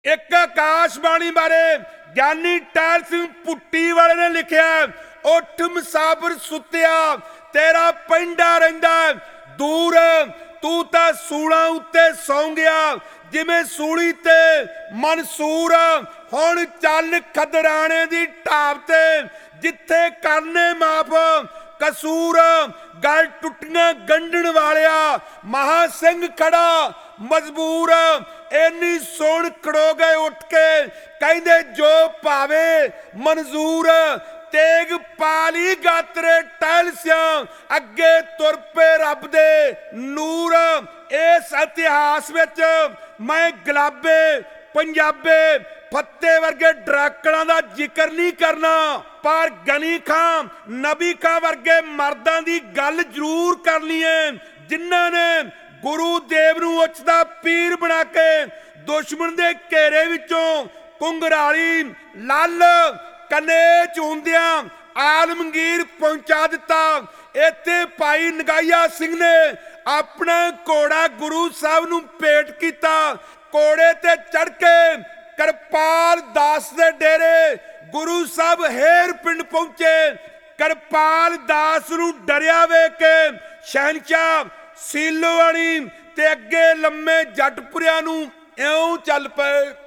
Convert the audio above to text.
एक आकाशबाणी बारे ज्ञानी टहल सिंह पुट्टी वाले ने लिखा, उठ मुसाफिर सुत्या तेरा पेंडा रहिंदा दूर, तू तां सूलां उत्ते सौ गया जिवें सूली ते मंसूर। हुण चल खदराणे दी ढाब ते जिथे करने माफ कसूर। गल टुटियां गंढण वालिया महा सिंह खड़ा मजबूर। इन्नी सुन खड़ो गए उठ के कहंदे जो पावे मंजूर। तेग पाली गात्रे टहल सिंह अगे तुर पे रब दे नूर। इस इतिहास विच मैं गुलाबे पंजाबे फत्ते वर्गे डराकणा दा जिक्र नहीं करना, पर गनी खां नबी खां वर्गे मर्दां दी गल जरूर करनी है जिन्हां ने गुरु देव नूं उचदा पीर बना के दुश्मन दे घेरे विचों कुंगराली लल कनेच हुंदियां आलमगीर पहुंचा दिता। इत्थे भाई नगाइया सिंह ने अपना घोड़ा गुरु साहब नूं भेंट कीता। घोड़े ते चढ़ के करपाल दास दे डेरे गुरु साहब हेर पिंड पहुंचे। करपाल दास नूं डरिया वेख के शहनशाह सीलोवाणी ते अगे लम्मे जटपुरिया नूं इउं चल पए।